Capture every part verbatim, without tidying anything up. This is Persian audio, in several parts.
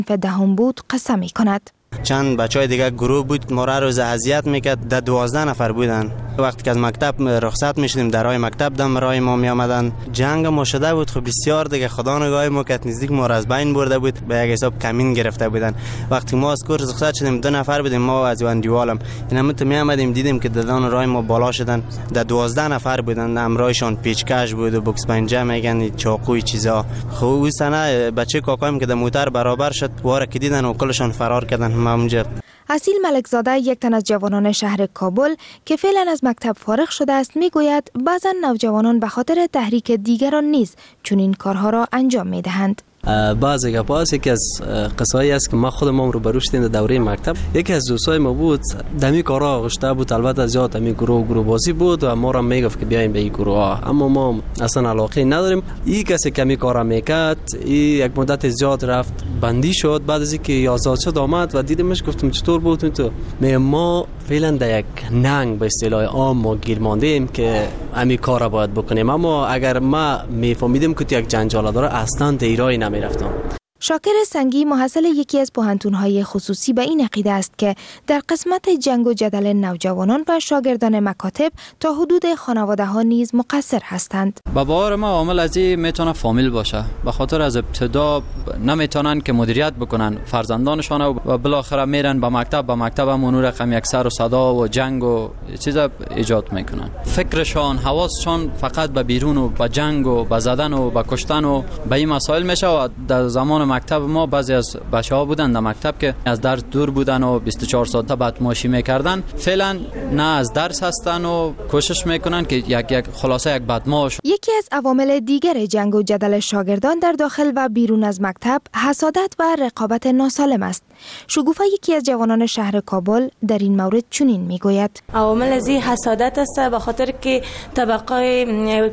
دهم بود قسم می کند. چند بچهای دیگه گروه بود ما را روز اذیت میکرد. در دوازده نفر بودن. وقتی که از مکتب رخصت میشدیم درای مکتب دم رای ما می آمدن. جنگ ما شده بود. خب بسیار دیگه خدا نگاه ما کرد نزدیک ما را از بین برده بود. به یک حساب کمین گرفته بودن. وقتی ما از کورس رخصت شدیم دو نفر بودیم ما از وان دیوالم. اینا مت می آمدیم دیدیم که ددان رای ما بالا شدن. در دوازده نفر بودن. امرایشان پیچکش بود و بوکس پنجه میگن چاقوی چیزا. خب اون سنه بچه کاکایم که در موتر برابر شد واره که دیدن و کلشان فرار کردن. همونجا اصیل ملکزاده یک تن از جوانان شهر کابل که فعلا از مکتب فارغ شده است میگوید بعضا نوجوانان به خاطر تحریک دیگران نیز چنین کارها را انجام میدهند. بعضی گپاست یکی از قصایی است که ما خودم رو بروش در دوره مکتب یکی از دوستای ما بود دمی کارا گشته بود البته زیاد دمی گروه گروه بازی بود و ما را میگفت که بیایم به این گروه ها اما ما اصلا علاقه نداریم. این کسی کمی کارا میکرد این یک مدت زیاد رفت بندی شد. بعد از اینکه آزاد شد آمد و دیدمش گفتم چطور بود تو می ما فعلا در یک ننگ به اصطلاح عام ما گیر ماندیم که همین کارا باید بکنیم اما اگر ما میفهمیدیم که تو یک جنجال داره اصلا دیرای نمیرفتم. شاکر سنگی محصل یکی از پوهنتون‌های خصوصی به این عقیده است که در قسمت جنگ و جدل نوجوانان و شاگردان مکاتب تا حدود خانواده‌ها نیز مقصر هستند. با باور ما عامل از این میتونه فامیل باشه. به خاطر از ابتدا نمیتونن که مدیریت بکنن فرزندانشان و بالاخره میرن با مکتب با مکتب هم اون رقم یک سر و صدا و جنگ و چیزا ایجاد میکنن. فکرشان حواسشان فقط به بیرون و به جنگ و به زدن و به کشتن و به این مسائل میشه و در زمان مکتب ما بعضی از بچه‌ها بودن در مکتب که از درس دور بودن و بیست و چهار ساعت بدمعاشی میکردن. فعلا نه از درس هستن و کوشش میکنن که یک یک خلاصه یک بدمعاش. یکی از عوامل دیگر جنگ و جدل شاگردان در داخل و بیرون از مکتب حسادت و رقابت ناسالم است. شگوفه یکی از جوانان شهر کابل در این مورد چنین میگوید: عوامل از این حسادت است به خاطر که طبقه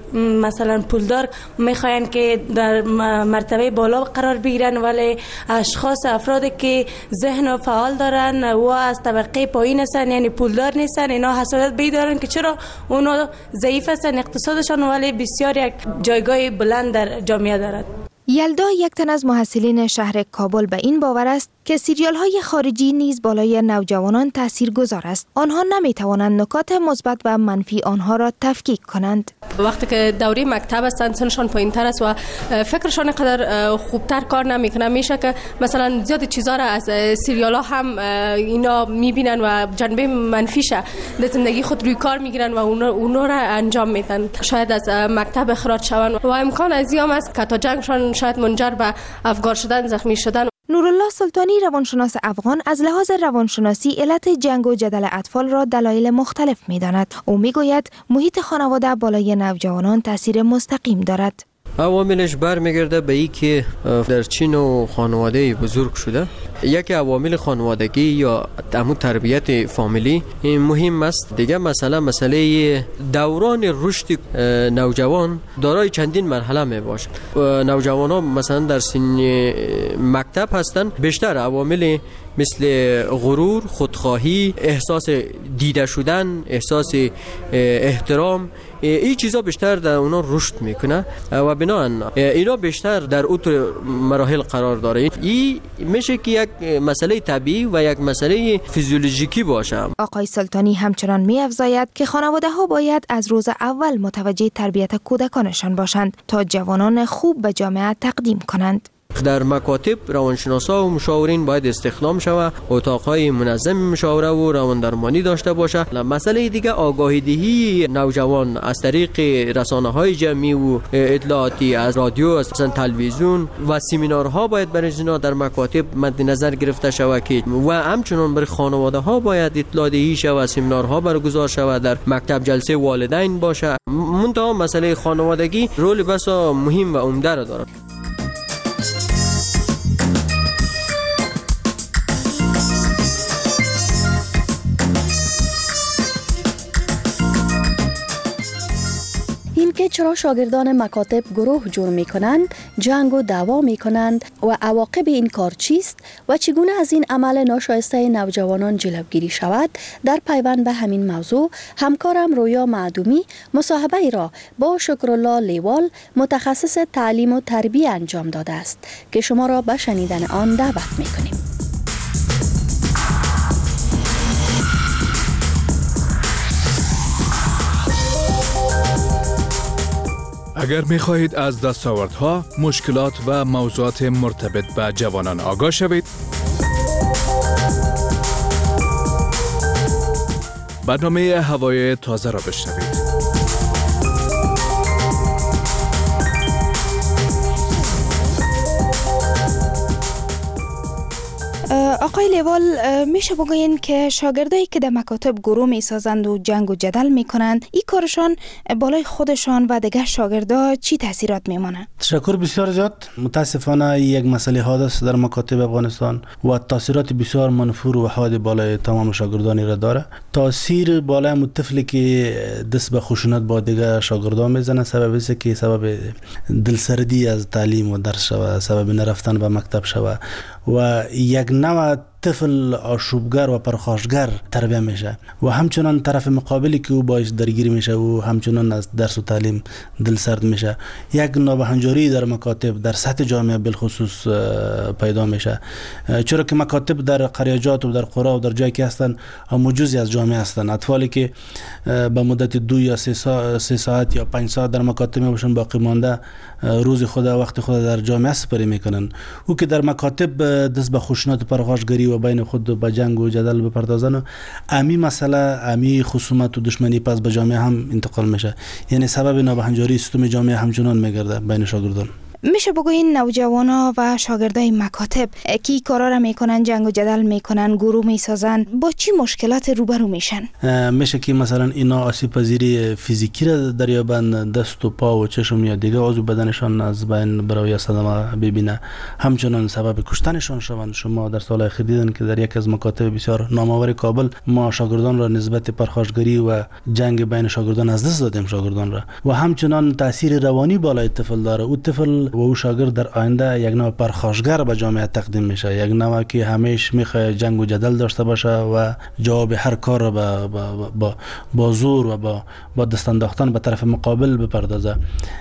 مثلا پولدار میخواین که در مرتبه بالا قرار بگیرن ولی اشخاص افرادی که ذهن و فعال دارن و از طبقه پایین هستن یعنی پولدار نیستن اینا حسادت بیدارن که چرا اونا ضعیف هستن اقتصادشان ولی بسیار یک جایگاه بلند در جامعه دارد. یلدا یک تن از محصلین شهر کابل به این باور است که سریال های خارجی نیز بالای نوجوانان تأثیر گذار است. آنها نمی توانند نکات مثبت و منفی آنها را تفکیک کنند. وقتی که دوره مکتب هستند سنشان پایین‌تر است و فکرشان قدر خوبتر کار نمیکنه میشه که مثلا زیاد چیزا را از سریال ها هم اینا میبینن و جنبه منفیشه در زندگی خود روی کار میگیرن و اونا, اونا را انجام میدن. شاید از مکتب اخراج شوند و امکان از این هم است که تا جنگشان شاید منجر به افگار شدن زخمی شدن. نورالله سلطانی روانشناس افغان از لحاظ روانشناسی علت جنگ و جدل اطفال را دلایل مختلف می‌داند. او میگوید محیط خانواده بالای نوجوانان تاثیر مستقیم دارد. عواملش برمیگرده به این که در چین و خانواده بزرگ شده یکی عوامل خانوادگی یا همون تربیت فامیلی این مهم است. دیگه مثلا مسئله دوران رشد نوجوان دارای چندین مرحله می باشد. نوجوان ها مثلا در سن مکتب هستن بیشتر عوامل مثل غرور، خودخواهی، احساس دیده شدن، احساس احترام این چیزا بیشتر در اونا رشد میکنه و بنابراین اینا بیشتر در اون مراحل قرار داره. این میشه که یک مسئله طبیعی و یک مسئله فیزیولوژیکی باشه. آقای سلطانی همچنان می‌افزاید که خانواده ها باید از روز اول متوجه تربیت کودکانشان باشند تا جوانان خوب به جامعه تقدیم کنند. در مکاتب روانشناسا و مشاورین باید استخدام شود، اتاقهای منظم مشاوره و رواندرمانی داشته باشه. مسئله دیگه آگاهی دهی نوجوان از طریق رسانه‌های جمعی و اطلاعاتی از رادیو، از تلویزیون و سمینارها باید برای اینا در مکاتب مد نظر گرفته شود که و همچنین برای خانواده ها باید اطلاع دهی شود، سمینارها برگزار شود، در مکتب جلسه والدین باشه. منتها مسئله خانوادگی رول بسا مهم و عمده را دارد. اینکه که چرا شاگردان مکاتب گروه جور می کنند، جنگ و دعوا می کنند و عواقب این کار چیست و چگونه از این عمل ناشایسته نوجوانان جلوگیری شود، در پیوند به همین موضوع همکارم رویا معدومی مصاحبه ای را با شکرالله لیوال متخصص تعلیم و تربیه انجام داده است که شما را به شنیدن آن دعوت می کنیم. اگر می خواهید از دستاوردها، مشکلات و موضوعات مرتبط به جوانان آگاه شوید، برنامه هوای تازه را بشنوید. آقای لیوال، میشه بگوین که شاگردایی که در مکاتب گروه می سازند و جنگ و جدل می کنند، این کارشان بالای خودشان و دیگر شاگردا چی تاثیرات میمانه؟ تشکر بسیار زیاد. متاسفانه یک مسئله حادث در مکاتب افغانستان و تاثیرات بسیار منفور و حاد بالای تمام شاگردانی را داره. تاثیر بالای متفلی که دست به خشونت با دیگر شاگردان میزنه، سبب است که سبب دلسردی از تعلیم و درس شوه، سبب نرفتن به مکتب شوه و یک نوع طفل آشوبگر و پرخاشگر تربیت میشه و همچنان طرف مقابلی که او باش درگیر میشه و همچنان از درس و تعلیم دل سرد میشه. یک نابهنجاری در مکاتب در سطح جامعه بالخصوص پیدا میشه، چرا که مکاتب در قریجات و در قرا و در جایی که هستن هم جزئی از جامعه هستن. اطفالی که به مدت دو یا سه ساعت, سه ساعت یا پنج ساعت در مکاتب میباشن، باقی مانده روز خود وقت خود در جامعه سپری میکنن. او که در مکاتب دست به خشونت و پرخاشگری و بین خود به جنگ و جدل بپردازن، امی مسئله امی خصومت و دشمنی پس به جامعه هم انتقال میشه، یعنی سبب نابهنجاری سیستم جامعه همچنان میگرده بین شاگردان. میشه بگوین نوجوانا و شاگردای مکاتب که این کارا را میکنن، جنگ و جدل میکنن، گروه میسازن، با چی مشکلات روبرو میشن؟ میشه که مثلا اینا آسیب پذیری فیزیکی را دریابند، دست و پا و چشم یا دیگه عضو بدنشان از بین برای صدمه ببینه، همچنان سبب کشتنشان شوند. شما در سال اخیر دیدن که در یک از مکاتب بسیار نامآور کابل ما شاگردان را نسبت پرخاشگری و جنگ بین شاگردان از دست دادیم شاگردان را و همچنان تاثیر روانی بالای طفل داره. او طفل و او شاگرد در آینده یک نوع پرخاشگر به جامعه تقدیم میشه، یک نوع که همیشه میخواد جنگ و جدل داشته باشه و جواب هر کار را با, با, با, با زور و با, با دست انداختن به طرف مقابل بپردازه.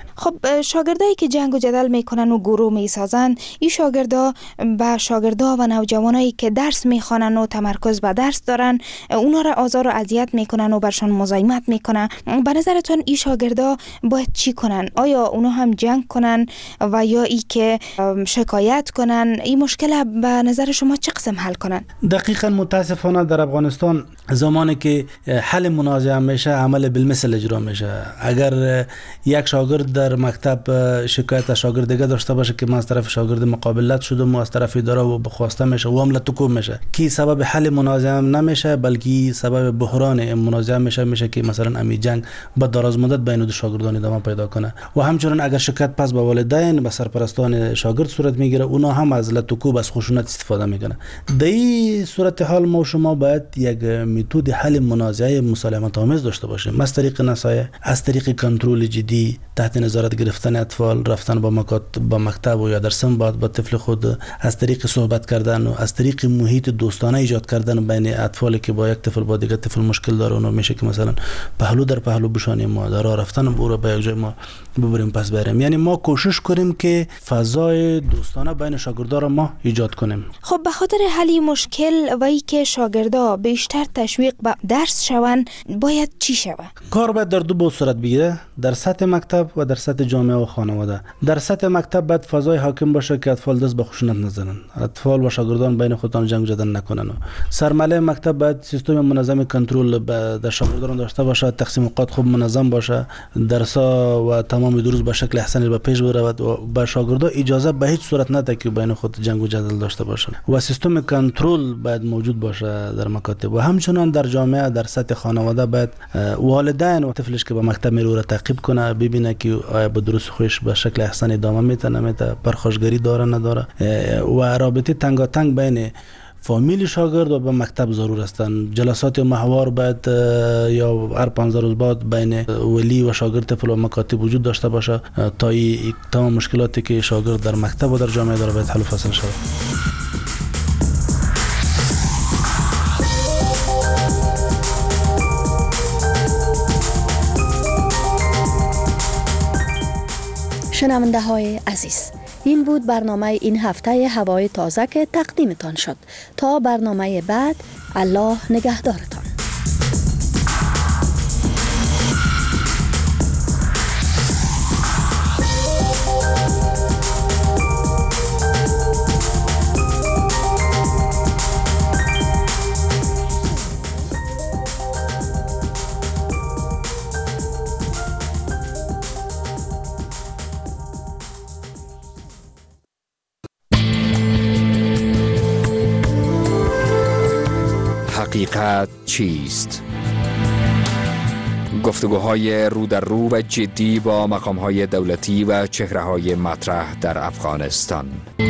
خب شاگردایی که جنگ و جدل میکنن و گروه میسازن، این شاگردا با شاگردا و نوجوانایی که درس میخوانن و تمرکز به درس دارن، اونا را آزار و اذیت میکنن و برشان مزاحمت میکنن. به نظرتون این شاگردا باید چی کنن؟ آیا اونا هم جنگ کنن و یا ای که شکایت کنن؟ این مشکل به نظر شما چه قسم حل کنن؟ دقیقاً متاسفانه در افغانستان زمانی که حل منازعه میشه، عمل بالمثل اجرا میشه. اگر یک شاگرد در مکتب شکایت از شاگرد دیگه داشته باشه که من از طرف شاگرد مقابلت شدم و از طرف اداره و بخواسته میشه و عمل تکوب میشه، کی سبب حل منازعه نمیشه بلکه سبب بحران منازعه میشه میشه که مثلا امی جنگ به دراز مدت بین دو شاگردان ادامه پیدا کنه. و همچنین اگر شکایت پس به والدین به سرپرستان شاگرد صورت میگیره، اونا هم از لطکوب از خشونت استفاده میکنه. در این صورت حال ما شما باید یک متد حل منازعه مسالمت آمیز داشته باشیم، از طریق نصایح، از طریق کنترل جدی، تحت نظارت گرفتن اطفال، رفتن با مکاتب با مکتب و یا در سنباد با طفل خود، از طریق صحبت کردن و از طریق محیط دوستانه ایجاد کردن بین اطفالی که با یک طفل با دیگر طفل مشکل داره. اونو میشه که مثلا پهلو در پهلو بشانیم، ما در راه رفتن برو به یک جای ما ببریم پس بریم. یعنی ما کوشش کنیم که فضای دوستانه بین شاگردان را ما ایجاد کنیم. خب به خاطر حل مشکل و ای که شاگردا بیشتر تشویق به درس شوند، باید چی شود؟ کار باید در دو بود صورت بگیره، در سطح مکتب و در سطح جامعه و خانواده. در سطح مکتب باید فضای حاکم باشه که اطفال دست به خشونت نزنن، اطفال و شاگردان بین خودشون جنگ جدل نکنن. سرمله مکتب باید سیستم منظم کنترل در شاگردان داشته باشه، تقسیم اوقات خوب منظم باشه، درس‌ها و تمام دروس به شکل احسن به پیش برود و به شاگردان اجازه به هیچ صورت نده که بین خود جنگ و جدل داشته باشن و سیستم کنترل باید موجود باشه در مکاتب. و همچنین در جامعه در سطح خانواده باید والدین و طفلش که به مکتب میره را تعقیب کنه، ببینه که آیا به دروس خوش به شکل احسن ادامه میده نمیده، پرخاشگری داره نداره و رابطه تنگاتنگ بین فامیل شاگرد و به مکتب ضرور هستند. جلسات ماهوار باید یا هر پانزده روز بعد بین ولی و شاگرد طفل و مکاتب وجود داشته باشه تا این تمام مشکلاتی که شاگرد در مکتب و در جامعه داره باید حل و فصل شود. شنونده های عزیز، این بود برنامه این هفته هوای تازه که تقدیمتان شد. تا برنامه بعد، الله نگهدارتان. حقیقت چیست؟ گفتگوهای رو در رو و جدی با مقام‌های دولتی و چهره‌های مطرح در افغانستان.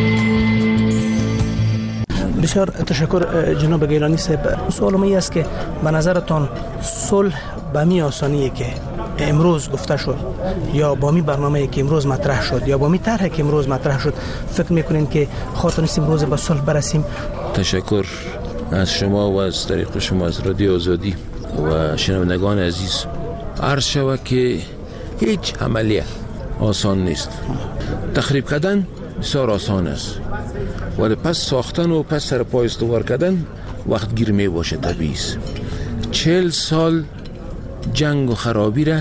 بسیار تشکر جناب گیلانی صاحب. سوال من است که به نظرتان صلح به می آسانیه که امروز گفته شد یا با می برنامه‌ای که امروز مطرح شد یا با می طرحی که امروز مطرح شد فکر می‌کنین که خاطرنیست امروز به صلح برسیم؟ تشکر از شما و از طریق شما از رادیو آزادی و شنوندگان عزیز. عرض شود که هیچ عملیه آسان نیست. تخریب کردن بسیار آسان است، ولی پس ساختن و پس سر پای استوار کردن وقت گیر می باشه. طبیعی است. چهل سال جنگ و خرابی را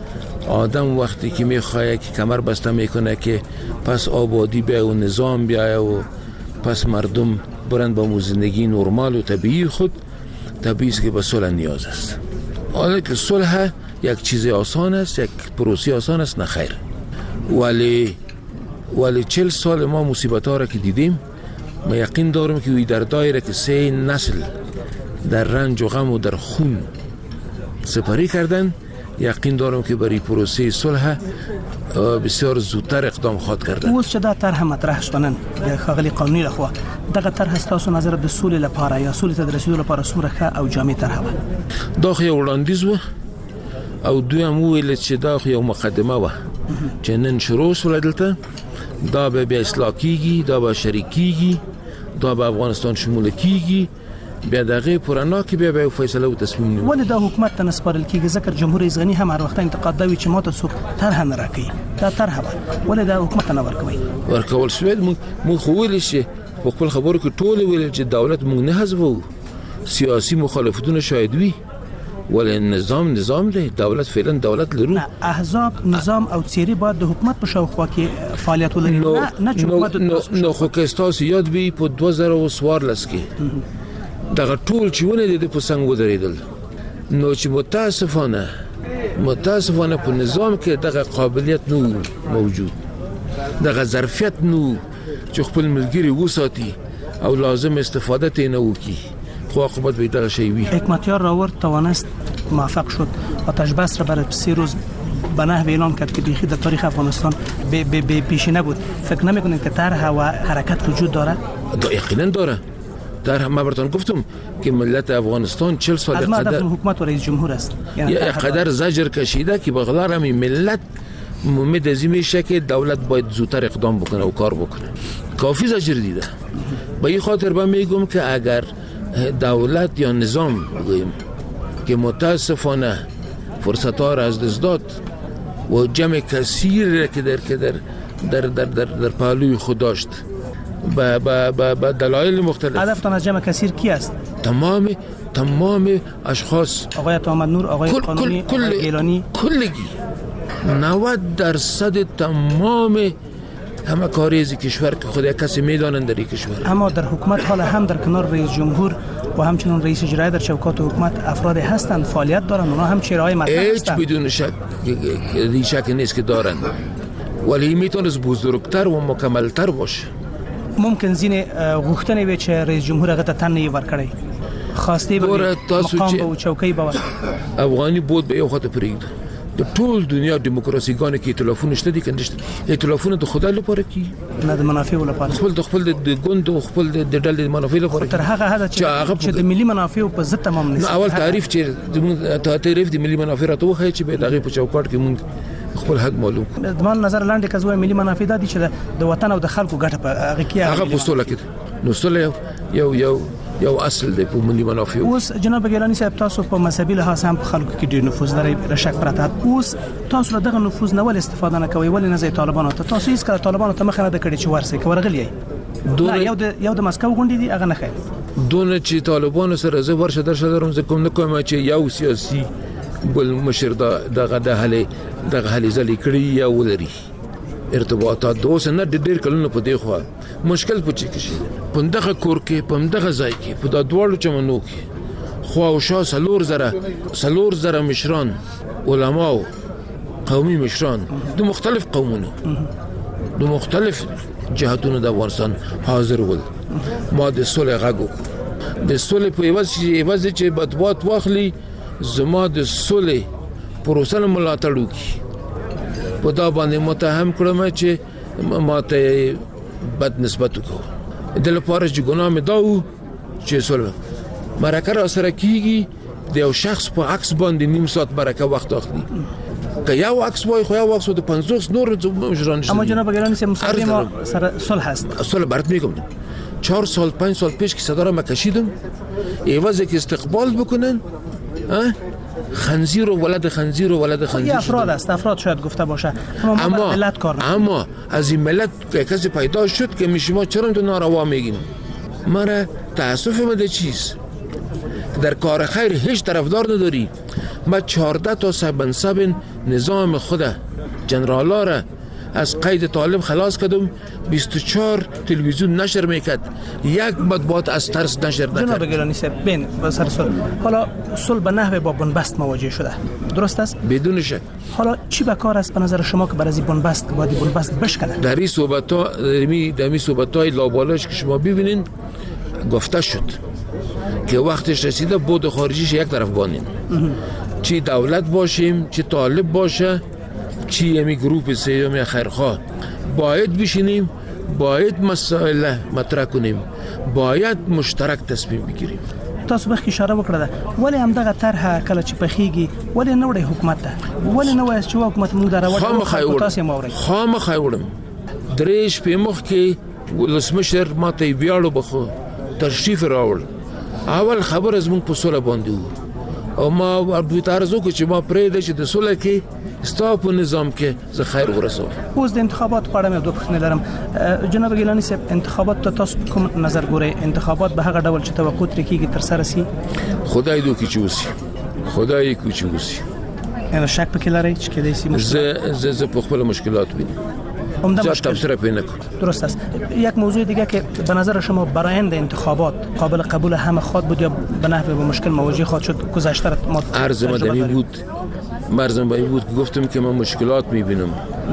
آدم وقتی که می خواهد که کمر بسته میکنه که پس آبادی بیا و نظام بیا و پس مردم برند با زندگی نرمال و طبیعی خود، طبیعی است که به صلح نیاز است. حالا که صلح یک چیز آسان است، یک پروسه آسان است، نه خیر. ولی ولی چهل سال ما مصیبت ها را که دیدیم، ما یقین دارم که در دایره که سه نسل در رنج و غم و در خون سپری کردن، یقین دارم که برای پروسه صلح بسیار زودتر اقدام خواد کردن. اوس چې دا طرح مطرح شونن د ښاغلي قانوني لخوا دغه طرح ستاسو نظر د سولې لپاره یا سولې ته د رسیدو لپاره څومره ښه او جامع طرح وه؟ دا خو یو وړاندیز و او دویم وویل چې دا خو یو مقدمه وه چې نن شروع شوله دلته، دا به بیا اصلاح کیږي، دا به شریک کیږي، دا به افغانستان شمول کیږي، بیا دغه پرانا کې بیا به فیصله او تصمیم نیول. ولې دا حکومت ته نسپارل کیږي؟ ځکه جمهور رئیس غنی هم هر وخت انتقاد کوي چې ماته څوک طرح نه راکوي. دا طرح وه، ولې دا حکومت ته نه ورکوي؟ ورکول شوی. موږ خو ویل چې په خپل خبرو کې ټول ویل چې دولت موږ نه حذفوو، سیاسي مخالفتونه شاید وي، ولی نظام نظام دی. دولت فعلا دولت لرو. نه، احزاب نظام او څیرې باید د حکومت په شاوخوا کې فعالیت ولري. نه نه چې حکومت نو خو که ستاسو یاد وي په دوه زره و څوارلس کې دغه ټول چې ونه د په څنګ ودرېدل، نو چې متاسفانه متاسفانه په نظام کې دغه قابلیت نو موجود، دغه ظرفیت نو چې خپل ملګری وساتي او لازم استفاده ترې نه وکړي، خو عاقبت به دغه شی وي. حکمتیار راورد توانست موفق شد آتش بس را برای سه روز به نحو اعلان کرد که بیخی در تاریخ افغانستان به به به پیشینه بود. فکر نمی‌کنید که طرح و حرکت وجود داره؟ دا یقینا داره. در ما براتون گفتم که ملت افغانستان چهل سال از قدر حکومت و رئیس جمهور است، یعنی یا قدر زجر کشیده که به غلار همین ملت امید از این میشه که دولت باید زودتر اقدام بکنه و کار بکنه. کافی زجر دیده. به این خاطر من میگم که اگر دولت یا نظام بگویم که متاسفانه فرصت ها را از دست داد و جمع کثیر که در که در در در در, در پهلوی خود داشت با با با, با دلایل مختلف. هدفتان از جمع کثیر کی است؟ تمام تمام اشخاص، آقای محمد نور، آقای کل قانونی، کل آقای گیلانی، کلگی نود درصد تمام همه کاری از کشور که خود کسی میدانند در کشور. اما در حکومت حالا هم در کنار رئیس جمهور و همچنین رئیس اجرایی در چوکات حکومت افراد هستند، فعالیت دارند، اونا هم چهره‌های مطرح هستند. هیچ بدون شک شک نیست که دارند، ولی میتونه بزرگتر و مکملتر باشه. ممکن زین غوښتنې وي چې رئیس جمهور هغه ته تن یې ورکړي، خواسته به مقام به چوکۍ به افغاني بود به یو خاطر پرېږد، در ټول دنیا دموکراسیګانو کې ائتلافونه شته دي کنه نشته ائتلافونه د خدای لپاره کی نه د منافع لپاره خپل د خپل د ګوند او خپل د ډلې منافع لپاره تر هغه حد چې د ملي منافع په ضد تمام نه اول تعریف چې د تعریف د ملي منافع راته وخی چې به دغه په چوکاټ کې مونږ خپل حق معلوم د مان نظر لاندې کزوه ملي منافع د چې د وطن او د خلکو ګټه په هغه کې هغه پوسټوله کې نو سره یو یو یو اصل دی په ملي منافع. اوس جناب ګیلانی صاحب تاسو په مذهبي لحاظ هم په خلکو کې ډیر نفوذ لري رشک پرته. اوس تاسو دغه نفوذ نه ول استفاده نه کوي ولې نه زي طالبانو ته تاسو هیڅ کله طالبانو ته مخ نه د کړي چې ورسې کورغلی دونه یو د یو د مسکو غونډې دي هغه نه خیر دونه چې طالبانو سره زه ورشه درشه درم زه کوم نه کوم چې یو سیاسي بل مشر دغه د هلي دغه هلي ځلې کړی یا ولري ارتباطات دوس نه ډېر کلونه په دی خو مشکل پچی کشي په دغه کور کې په دغه ځای کې په د دوړو چمنو کې خو او شا سلور زره سلور زره مشران علما قومي مشران د مختلف قومونو د مختلف جهاتونو د افغانستان حاضر ول ما د سولې غاګو د سولې په ایواز ایواز چې بدبات واخلي زما د سولې پروسه ملاتړ وکړي په دا باندې متهم کړم چې ماته بد نسبت وکړو د لپاره چې ګناه مې داو چې سولې مرکه را سره کیږي د یو شخص په عکس باندې نیم ساعت مرکه وخت اخلي که یو عکس وای خو یو عکس د پنځوس نور مجران شي اما جناب گیلانی سه مسلمان سره صلح است صلح برات میگم چهار سال پنج سال پیش که صدارا ما کشیدم ایوازه که استقبال بکنن خنزیر و ولد خنزیر و ولد خنزیر یه افراد است افراد شاید گفته باشه اما ملت کار اما از این ملت که کسی پیدا شد که شما چرا تو ناروا میگین مرا تاسف مده چیز در کار خیر هیچ طرفدار نداری ما چهارده تا صاحب منصب نظام خود جنرالا را از قید طالب خلاص کردم بیست و چهار تلویزیون نشر میکرد یک مطبوعات از ترس نشر نکرد. جناب گیلانی صاحب بین سر صلح حالا صلح به نحو با بنبست مواجه شده درست است؟ بدون شک. حالا چی به کار است به نظر شما که برای بنبست باید بنبست بشکنه؟ در این صحبت ها در این صحبت های لابالش که شما ببینین گفته شد که وقتش رسیده بود خارجیش یک طرف بانین چی دولت باشیم چی طالب باشه چی امی گروپ سیومی خیرخواه باید بشینیم باید مسائل مطرح کنیم باید مشترک تصمیم بگیریم. تاسو به اشاره وکړه ولی هم دغه طرح کله چې پخېږي ولی نه وړي حکومت ته ولی نه وایي چې حکومت موږ دراوړو تاسو یې موري خامخا وړم درېش په مخ کې ولسمشر ماته بیاړو بخو تشریف راوړ اول خبر از مونږ په سوله باندې او ما ورته تارزو چې ما پرې د چې د سوله کې ستا په نظام کې زه خیر ورسوم. اوس د انتخابات په اړه مې دوه پوښتنې لرم جناب ګیلانی صاحب انتخابات ته تاسو کوم نظر ګورئ انتخابات به هغه ډول چې توقع ترې کېږي تر سره سي خدای دې وکړي چې وسي خدای دې چې وسي نو شک پکې لرئ چې کېدای سي زه زه په خپل مشکلات وینم زه تفسیر پې نه کوم. درست است. یک موضوع دیگه که به نظر شما برآیند انتخابات قابل قبول همه خود بود یا به نحو به مشکل مواجه خواهد شد گذشته را ما عرض مدنی بود مرزم باید بود که گفتم که من مشکلات میبینم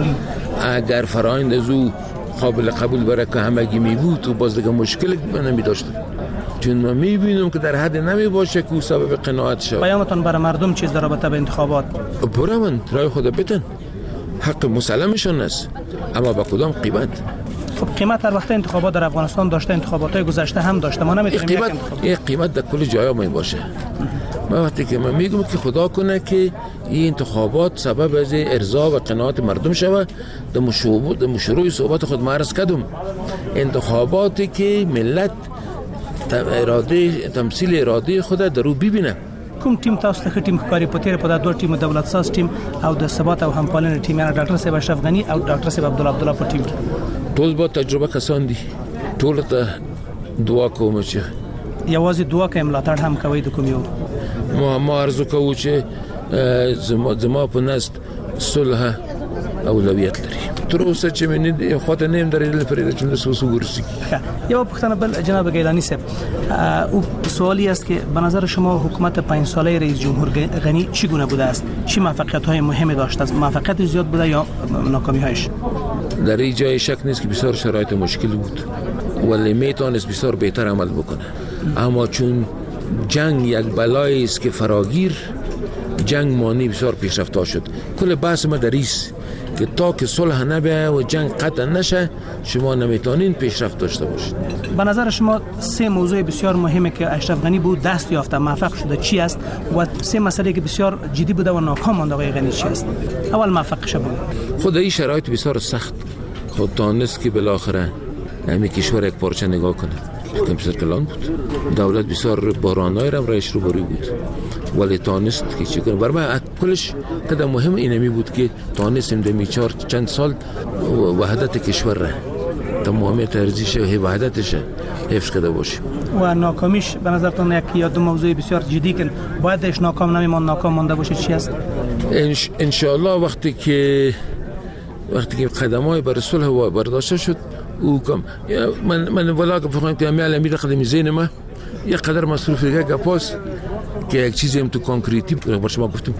اگر فرایند از او قابل قبول برای که همگی می بود و باز دیگه مشکل نمی داشتم چون من میبینم که در حد نمی باشه که سبب قناعت شود. پیامتون برای مردم چیز در رابطه به انتخابات؟ برای من رای خود بدن حق مسلمشان است اما با کدام قیمت؟ خب قیمت هر وقت انتخابات در افغانستان داشته انتخابات‌های گذشته هم داشته ما نمیتونیم قیمت یک قیمت در کل جاها می باشه. من وقتی که من میگم که خدا کنه که این انتخابات سبب از ارضا و قناعت مردم شود در مشروع در مشروع صحبت خود معرض کردم انتخاباتی که ملت اراده تمثیل اراده خود در رو ببینه. کوم ټیم تاسو ته ټیم ښکاری په تیر په دا دوه ټیم دولت ساز ټیم او د ثبات او همپالنې ټیم یعنی ډاکټر صاحب اشرف غنی او ډاکټر صاحب عبدالله عبدالله په ټیم کې ټول به تجربه کسان دي ټول ته دعا کوم چې یوازې دعا کوي ملاتړ هم کوي د کوم یو ما ما ارزو کوو چې زما زما په نست صلح اولویت لري تر اوسه چې مې خاطر نیم درې لپاره چې نس وسو ورسي. یو پختنه بل جناب گیلانی صاحب او سوالی است که به نظر شما حکومت پنج ساله رئیس جمهور غنی چگونه بوده است؟ چه موفقیت‌های مهمی داشته است؟ موفقیت زیاد بوده یا ناکامی‌هایش؟ در این جای شک نیست که بسیار شرایط مشکل بود ولی میتونست بسیار بهتر عمل بکنه اما چون جنگ یک بلایی است که فراگیر جنگ مانی بسیار پیشرفت شد. کل بحث ما در ایست که تا که صلح نبیه و جنگ قطع نشه شما نمیتونین پیشرفت داشته باشید. به نظر شما سه موضوع بسیار مهمه که اشرف غنی بود دست یافته موفق شده چی است و سه مسئله که بسیار جدی بوده و ناکام مانده آقای غنی چی است؟ اول موفق شده بود. خود این شرایط بسیار سخت خود تانست که بالاخره همین کشور یک پارچه نگاه کنه. کمپیوتر کلان بود. دولت بسیار بحرانای را رایش رو بری بود. ولی تانست که چی کنه. برای من کلش قدم مهم اینمی بود که تانست این دمی چار چند سال وحدت کشور را تمامیت ارزش و وحدتش حفظ کرده باشیم. و ناکامیش به نظرتون یک یا دو موضوع بسیار جدی که بایدش ناکام نمیمان ناکام مانده باشه چی است؟ ان شاء الله وقتی که وقتی که قدمای بر صلح برداشته شد او کم من من ولا که فهمم که امیال امیر قدمی زین ما یک قدر مصروف دیگه گپاس که یک چیزی هم تو کانکریتی بر شما گفتم.